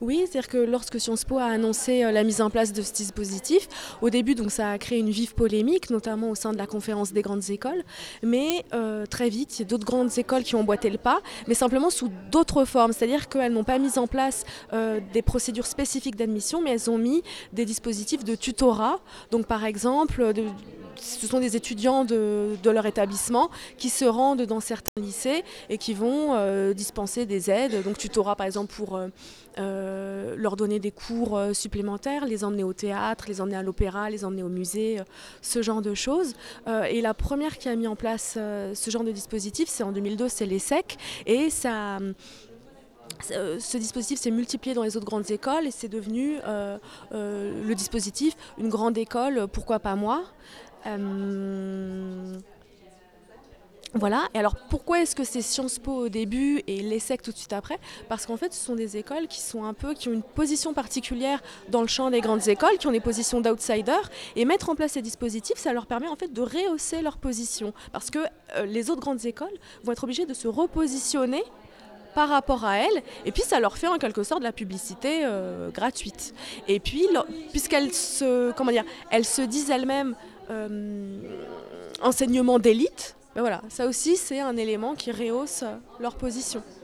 Oui, c'est-à-dire que lorsque Sciences Po a annoncé la mise en place de ce dispositif, au début, donc, ça a créé une vive polémique, notamment au sein de la conférence des grandes écoles, mais très vite, il y a d'autres grandes écoles qui ont emboîté le pas, mais simplement sous d'autres formes, c'est-à-dire qu'elles n'ont pas mis en place des procédures spécifiques d'admission, mais elles ont mis des dispositifs de tutorat, donc par exemple, ce sont des étudiants de leur établissement qui se rendent dans certains lycées et qui vont dispenser des aides, donc tutorat par exemple pour leur donner des cours supplémentaires, les emmener au théâtre, les emmener à l'opéra, les emmener au musée, ce genre de choses. Et la première qui a mis en place ce genre de dispositif, c'est en 2002, c'est l'ESSEC, et ça... Ce dispositif s'est multiplié dans les autres grandes écoles et c'est devenu le dispositif une grande école, pourquoi pas moi. Voilà, et alors pourquoi est-ce que c'est Sciences Po au début et l'ESSEC tout de suite après? Parce qu'en fait ce sont des écoles qui sont qui ont une position particulière dans le champ des grandes écoles, qui ont des positions d'outsiders, et mettre en place ces dispositifs, ça leur permet en fait de rehausser leur position. Parce que les autres grandes écoles vont être obligées de se repositionner par rapport à elles, et puis ça leur fait en quelque sorte de la publicité gratuite. Et puis, puisqu'elles elles se disent elles-mêmes enseignement d'élite, ben voilà, ça aussi c'est un élément qui rehausse leur position.